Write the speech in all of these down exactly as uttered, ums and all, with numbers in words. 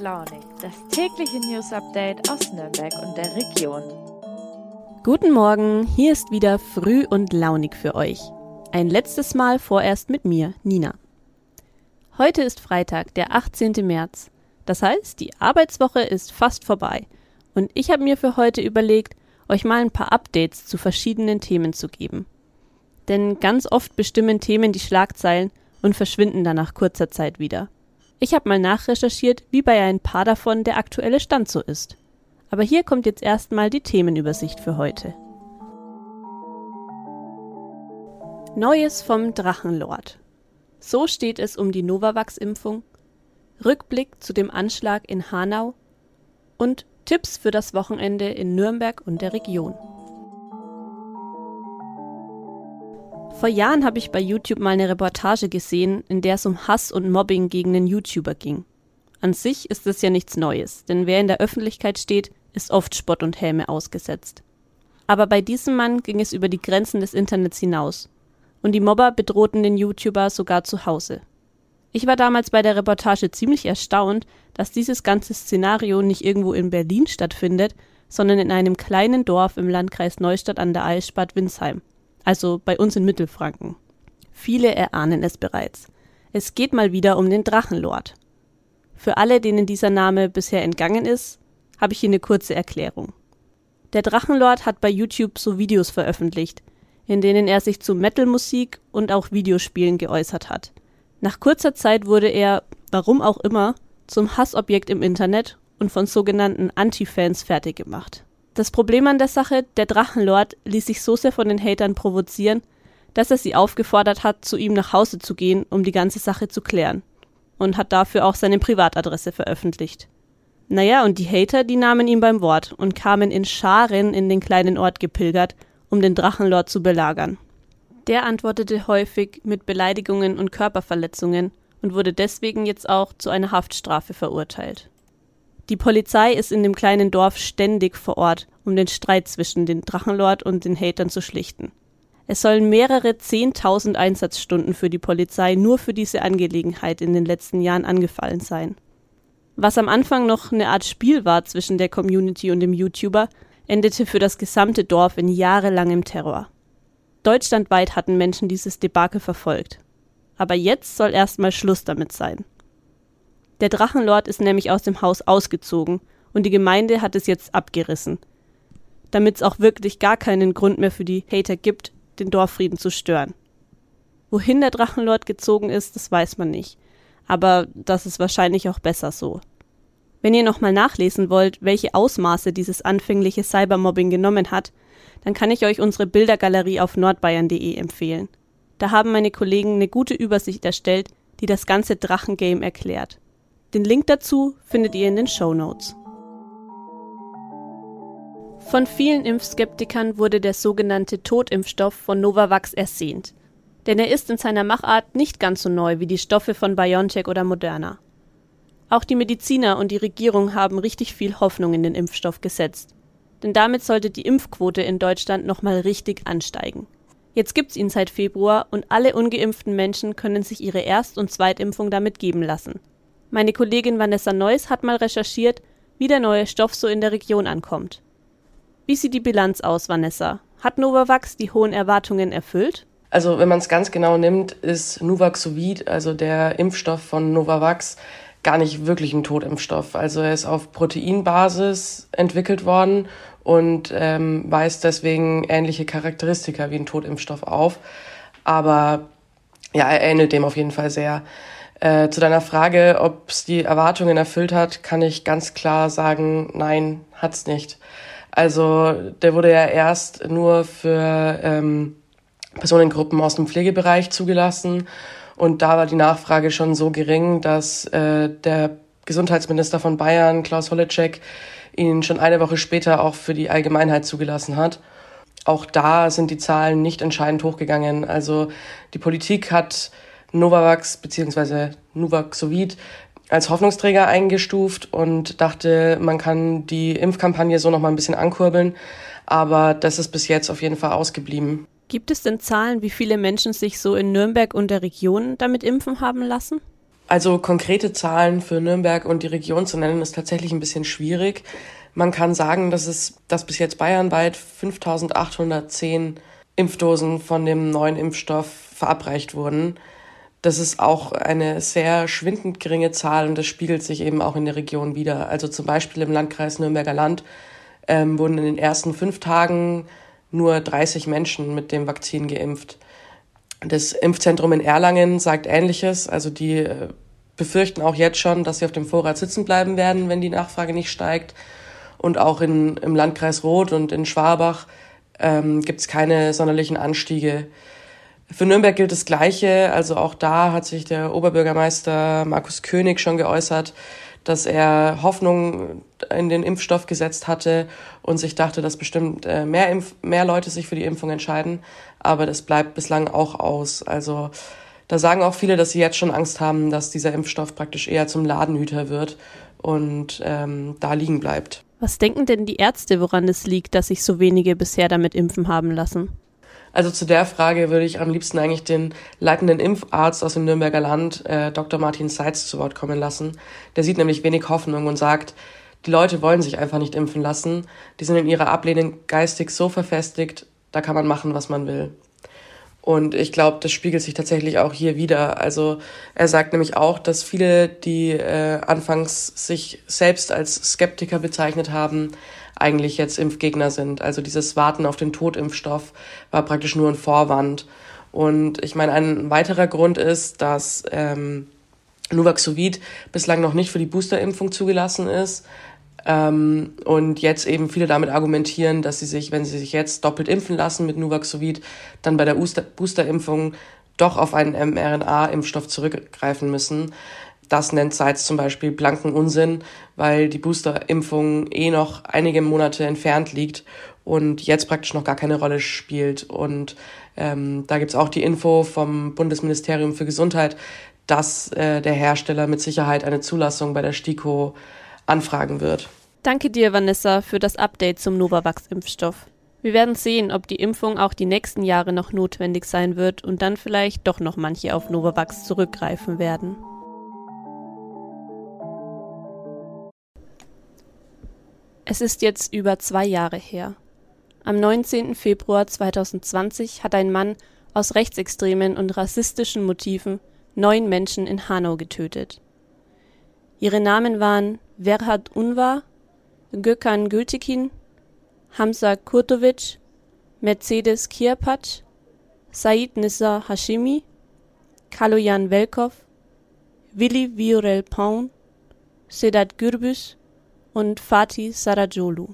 Launig, das tägliche News-Update aus Nürnberg und der Region. Guten Morgen, hier ist wieder Früh und Launig für euch. Ein letztes Mal vorerst mit mir, Nina. Heute ist Freitag, der achtzehnten März. Das heißt, die Arbeitswoche ist fast vorbei. Und ich habe mir für heute überlegt, euch mal ein paar Updates zu verschiedenen Themen zu geben. Denn ganz oft bestimmen Themen die Schlagzeilen und verschwinden dann nach kurzer Zeit wieder. Ich habe mal nachrecherchiert, wie bei ein paar davon der aktuelle Stand so ist. Aber hier kommt jetzt erstmal die Themenübersicht für heute. Neues vom Drachenlord. So steht es um die Novavax-Impfung, Rückblick zu dem Anschlag in Hanau und Tipps für das Wochenende in Nürnberg und der Region. Vor Jahren habe ich bei YouTube mal eine Reportage gesehen, in der es um Hass und Mobbing gegen einen YouTuber ging. An sich ist das ja nichts Neues, denn wer in der Öffentlichkeit steht, ist oft Spott und Häme ausgesetzt. Aber bei diesem Mann ging es über die Grenzen des Internets hinaus. Und die Mobber bedrohten den YouTuber sogar zu Hause. Ich war damals bei der Reportage ziemlich erstaunt, dass dieses ganze Szenario nicht irgendwo in Berlin stattfindet, sondern in einem kleinen Dorf im Landkreis Neustadt an der Aisch Bad Windsheim. Also bei uns in Mittelfranken. Viele erahnen es bereits. Es geht mal wieder um den Drachenlord. Für alle, denen dieser Name bisher entgangen ist, habe ich hier eine kurze Erklärung. Der Drachenlord hat bei YouTube so Videos veröffentlicht, in denen er sich zu Metal-Musik und auch Videospielen geäußert hat. Nach kurzer Zeit wurde er, warum auch immer, zum Hassobjekt im Internet und von sogenannten Anti-Fans fertig gemacht. Das Problem an der Sache, der Drachenlord ließ sich so sehr von den Hatern provozieren, dass er sie aufgefordert hat, zu ihm nach Hause zu gehen, um die ganze Sache zu klären. Und hat dafür auch seine Privatadresse veröffentlicht. Naja, und die Hater, die nahmen ihn beim Wort und kamen in Scharen in den kleinen Ort gepilgert, um den Drachenlord zu belagern. Der antwortete häufig mit Beleidigungen und Körperverletzungen und wurde deswegen jetzt auch zu einer Haftstrafe verurteilt. Die Polizei ist in dem kleinen Dorf ständig vor Ort, um den Streit zwischen dem Drachenlord und den Hatern zu schlichten. Es sollen mehrere zehntausend Einsatzstunden für die Polizei nur für diese Angelegenheit in den letzten Jahren angefallen sein. Was am Anfang noch eine Art Spiel war zwischen der Community und dem YouTuber, endete für das gesamte Dorf in jahrelangem Terror. Deutschlandweit hatten Menschen dieses Debakel verfolgt. Aber jetzt soll erstmal Schluss damit sein. Der Drachenlord ist nämlich aus dem Haus ausgezogen und die Gemeinde hat es jetzt abgerissen, damit es auch wirklich gar keinen Grund mehr für die Hater gibt, den Dorffrieden zu stören. Wohin der Drachenlord gezogen ist, das weiß man nicht, aber das ist wahrscheinlich auch besser so. Wenn ihr nochmal nachlesen wollt, welche Ausmaße dieses anfängliche Cybermobbing genommen hat, dann kann ich euch unsere Bildergalerie auf nordbayern punkt de empfehlen. Da haben meine Kollegen eine gute Übersicht erstellt, die das ganze Drachengame erklärt. Den Link dazu findet ihr in den Shownotes. Von vielen Impfskeptikern wurde der sogenannte Totimpfstoff von Novavax ersehnt. Denn er ist in seiner Machart nicht ganz so neu wie die Stoffe von BioNTech oder Moderna. Auch die Mediziner und die Regierung haben richtig viel Hoffnung in den Impfstoff gesetzt. Denn damit sollte die Impfquote in Deutschland nochmal richtig ansteigen. Jetzt gibt's ihn seit Februar und alle ungeimpften Menschen können sich ihre Erst- und Zweitimpfung damit geben lassen. Meine Kollegin Vanessa Neuss hat mal recherchiert, wie der neue Stoff so in der Region ankommt. Wie sieht die Bilanz aus, Vanessa? Hat Novavax die hohen Erwartungen erfüllt? Also wenn man es ganz genau nimmt, ist Nuvaxovid, also der Impfstoff von Novavax, gar nicht wirklich ein Totimpfstoff. Also er ist auf Proteinbasis entwickelt worden und ähm, weist deswegen ähnliche Charakteristika wie ein Totimpfstoff auf. Aber ja, er ähnelt dem auf jeden Fall sehr. Äh, zu deiner Frage, ob es die Erwartungen erfüllt hat, kann ich ganz klar sagen, nein, hat's nicht. Also der wurde ja erst nur für ähm, Personengruppen aus dem Pflegebereich zugelassen und da war die Nachfrage schon so gering, dass äh, der Gesundheitsminister von Bayern, Klaus Holleczek, ihn schon eine Woche später auch für die Allgemeinheit zugelassen hat. Auch da sind die Zahlen nicht entscheidend hochgegangen. Also die Politik hat Novavax bzw. Nuvaxovid als Hoffnungsträger eingestuft und dachte, man kann die Impfkampagne so noch mal ein bisschen ankurbeln. Aber das ist bis jetzt auf jeden Fall ausgeblieben. Gibt es denn Zahlen, wie viele Menschen sich so in Nürnberg und der Region damit impfen haben lassen? Also konkrete Zahlen für Nürnberg und die Region zu nennen, ist tatsächlich ein bisschen schwierig. Man kann sagen, dass es, dass bis jetzt bayernweit fünftausendachthundertzehn Impfdosen von dem neuen Impfstoff verabreicht wurden. Das ist auch eine sehr schwindend geringe Zahl und das spiegelt sich eben auch in der Region wider. Also zum Beispiel im Landkreis Nürnberger Land ähm, wurden in den ersten fünf Tagen nur dreißig Menschen mit dem Vakzin geimpft. Das Impfzentrum in Erlangen sagt Ähnliches. Also die äh, befürchten auch jetzt schon, dass sie auf dem Vorrat sitzen bleiben werden, wenn die Nachfrage nicht steigt. Und auch in, im Landkreis Roth und in Schwabach ähm, gibt es keine sonderlichen Anstiege. Für Nürnberg gilt das Gleiche. Also auch da hat sich der Oberbürgermeister Markus König schon geäußert, dass er Hoffnung in den Impfstoff gesetzt hatte und sich dachte, dass bestimmt äh, mehr, Impf- mehr Leute sich für die Impfung entscheiden. Aber das bleibt bislang auch aus. Also da sagen auch viele, dass sie jetzt schon Angst haben, dass dieser Impfstoff praktisch eher zum Ladenhüter wird und ähm, da liegen bleibt. Was denken denn die Ärzte, woran es liegt, dass sich so wenige bisher damit impfen haben lassen? Also zu der Frage würde ich am liebsten eigentlich den leitenden Impfarzt aus dem Nürnberger Land, äh, Doktor Martin Seitz, zu Wort kommen lassen. Der sieht nämlich wenig Hoffnung und sagt, die Leute wollen sich einfach nicht impfen lassen. Die sind in ihrer Ablehnung geistig so verfestigt, da kann man machen, was man will. Und ich glaube, das spiegelt sich tatsächlich auch hier wider. Also er sagt nämlich auch, dass viele, die äh, anfangs sich selbst als Skeptiker bezeichnet haben, eigentlich jetzt Impfgegner sind. Also dieses Warten auf den Totimpfstoff war praktisch nur ein Vorwand. Und ich meine, ein weiterer Grund ist, dass ähm, Nuvaxovid bislang noch nicht für die Boosterimpfung zugelassen ist. Ähm, und jetzt eben viele damit argumentieren, dass sie sich, wenn sie sich jetzt doppelt impfen lassen mit Nuvaxovid, dann bei der Booster- Boosterimpfung doch auf einen mRNA-Impfstoff zurückgreifen müssen. Das nennt Seitz zum Beispiel blanken Unsinn, weil die Boosterimpfung eh noch einige Monate entfernt liegt und jetzt praktisch noch gar keine Rolle spielt. Und ähm, da gibt's auch die Info vom Bundesministerium für Gesundheit, dass äh, der Hersteller mit Sicherheit eine Zulassung bei der STIKO anfragen wird. Danke dir, Vanessa, für das Update zum Novavax-Impfstoff. Wir werden sehen, ob die Impfung auch die nächsten Jahre noch notwendig sein wird und dann vielleicht doch noch manche auf Novavax zurückgreifen werden. Es ist jetzt über zwei Jahre her. Am neunzehnten Februar zweitausendzwanzig hat ein Mann aus rechtsextremen und rassistischen Motiven neun Menschen in Hanau getötet. Ihre Namen waren Verhat Unvar, Gökhan Gültekin, Hamza Kurtovic, Mercedes Kiapac, Said Nissa Hashemi, Kaloyan Velkov, Willi Viorel Paun, Sedat Gürbüz und Fatih Saracoglu.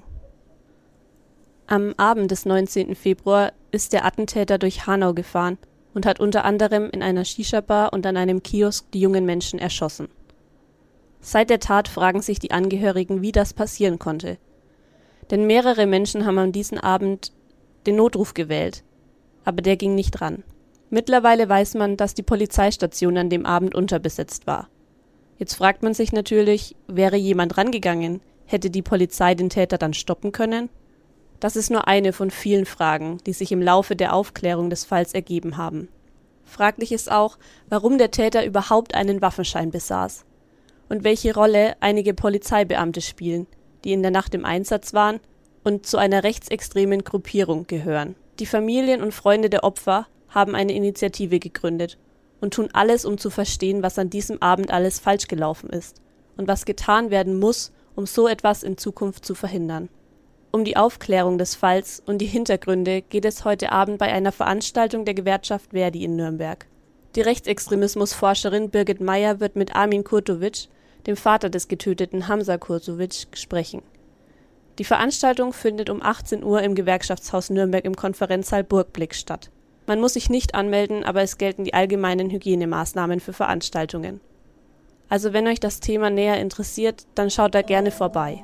Am Abend des neunzehnten Februar ist der Attentäter durch Hanau gefahren und hat unter anderem in einer Shisha-Bar und an einem Kiosk die jungen Menschen erschossen. Seit der Tat fragen sich die Angehörigen, wie das passieren konnte. Denn mehrere Menschen haben an diesem Abend den Notruf gewählt, aber der ging nicht ran. Mittlerweile weiß man, dass die Polizeistation an dem Abend unterbesetzt war. Jetzt fragt man sich natürlich, wäre jemand rangegangen, hätte die Polizei den Täter dann stoppen können? Das ist nur eine von vielen Fragen, die sich im Laufe der Aufklärung des Falls ergeben haben. Fraglich ist auch, warum der Täter überhaupt einen Waffenschein besaß und welche Rolle einige Polizeibeamte spielen, die in der Nacht im Einsatz waren und zu einer rechtsextremen Gruppierung gehören. Die Familien und Freunde der Opfer haben eine Initiative gegründet und tun alles, um zu verstehen, was an diesem Abend alles falsch gelaufen ist und was getan werden muss, um so etwas in Zukunft zu verhindern. Um die Aufklärung des Falls und die Hintergründe geht es heute Abend bei einer Veranstaltung der Gewerkschaft Verdi in Nürnberg. Die Rechtsextremismusforscherin Birgit Meyer wird mit Armin Kurtovic, dem Vater des getöteten Hamza Kurtovic, sprechen. Die Veranstaltung findet um achtzehn Uhr im Gewerkschaftshaus Nürnberg im Konferenzsaal Burgblick statt. Man muss sich nicht anmelden, aber es gelten die allgemeinen Hygienemaßnahmen für Veranstaltungen. Also wenn euch das Thema näher interessiert, dann schaut da gerne vorbei.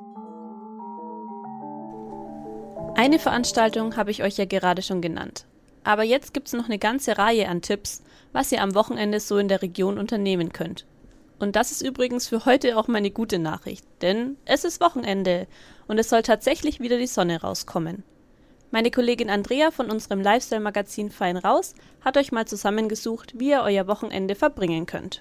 Eine Veranstaltung habe ich euch ja gerade schon genannt. Aber jetzt gibt's noch eine ganze Reihe an Tipps, was ihr am Wochenende so in der Region unternehmen könnt. Und das ist übrigens für heute auch meine gute Nachricht, denn es ist Wochenende und es soll tatsächlich wieder die Sonne rauskommen. Meine Kollegin Andrea von unserem Lifestyle-Magazin Fein Raus hat euch mal zusammengesucht, wie ihr euer Wochenende verbringen könnt.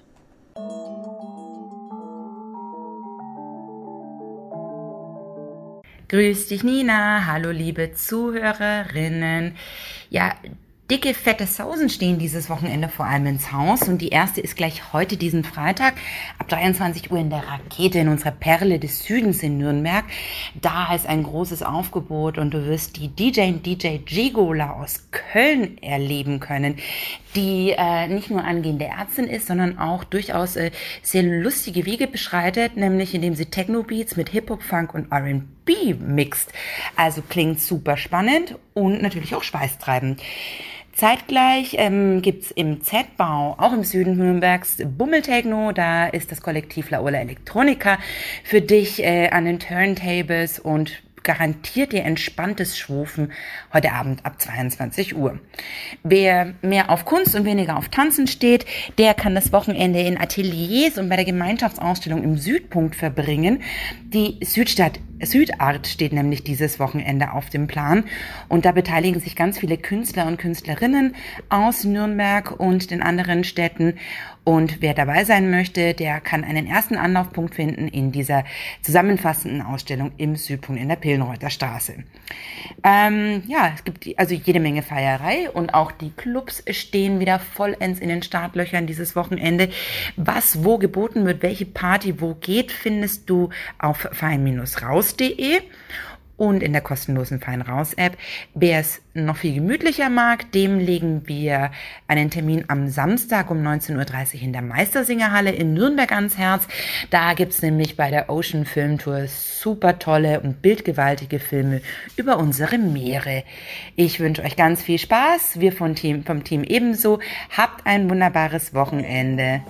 Grüß dich, Nina. Hallo, liebe Zuhörerinnen. Ja, dicke, fette Sausen stehen dieses Wochenende vor allem ins Haus. Und die erste ist gleich heute, diesen Freitag, ab dreiundzwanzig Uhr in der Rakete in unserer Perle des Südens in Nürnberg. Da ist ein großes Aufgebot und du wirst die D J und D J Gigola aus Köln erleben können, die äh, nicht nur angehende Ärztin ist, sondern auch durchaus äh, sehr lustige Wege beschreitet, nämlich indem sie Techno-Beats mit Hip-Hop, Funk und R and B mixt. Also klingt super spannend und natürlich auch schweißtreibend. Zeitgleich ähm, gibt's im Z-Bau, auch im Süden Nürnbergs, Bummeltechno. Da ist das Kollektiv La Ola Electronica für dich äh, an den Turntables und garantiert dir entspanntes Schwufen heute Abend ab zweiundzwanzig Uhr. Wer mehr auf Kunst und weniger auf Tanzen steht, der kann das Wochenende in Ateliers und bei der Gemeinschaftsausstellung im Südpunkt verbringen. Die Südstadt Südart steht nämlich dieses Wochenende auf dem Plan und da beteiligen sich ganz viele Künstler und Künstlerinnen aus Nürnberg und den anderen Städten. Und wer dabei sein möchte, der kann einen ersten Anlaufpunkt finden in dieser zusammenfassenden Ausstellung im Südpunkt in der Pillenreuther Straße. Ähm, ja, es gibt also jede Menge Feierei und auch die Clubs stehen wieder vollends in den Startlöchern dieses Wochenende. Was wo geboten wird, welche Party wo geht, findest du auf fein raus punkt de und in der kostenlosen Fein Raus App. Wer es noch viel gemütlicher mag, dem legen wir einen Termin am Samstag um neunzehn Uhr dreißig in der Meistersingerhalle in Nürnberg ans Herz. Da gibt's nämlich bei der Ocean Film Tour super tolle und bildgewaltige Filme über unsere Meere. Ich wünsche euch ganz viel Spaß. Wir vom Team, vom Team ebenso. Habt ein wunderbares Wochenende.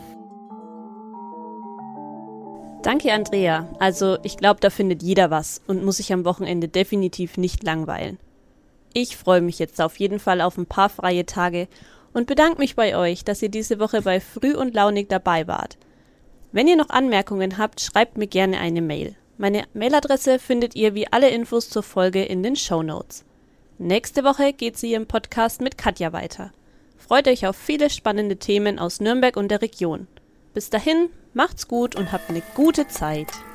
Danke, Andrea. Also, ich glaube, da findet jeder was und muss sich am Wochenende definitiv nicht langweilen. Ich freue mich jetzt auf jeden Fall auf ein paar freie Tage und bedanke mich bei euch, dass ihr diese Woche bei Früh und Launig dabei wart. Wenn ihr noch Anmerkungen habt, schreibt mir gerne eine Mail. Meine Mailadresse findet ihr wie alle Infos zur Folge in den Shownotes. Nächste Woche geht sie im Podcast mit Katja weiter. Freut euch auf viele spannende Themen aus Nürnberg und der Region. Bis dahin, macht's gut und habt eine gute Zeit.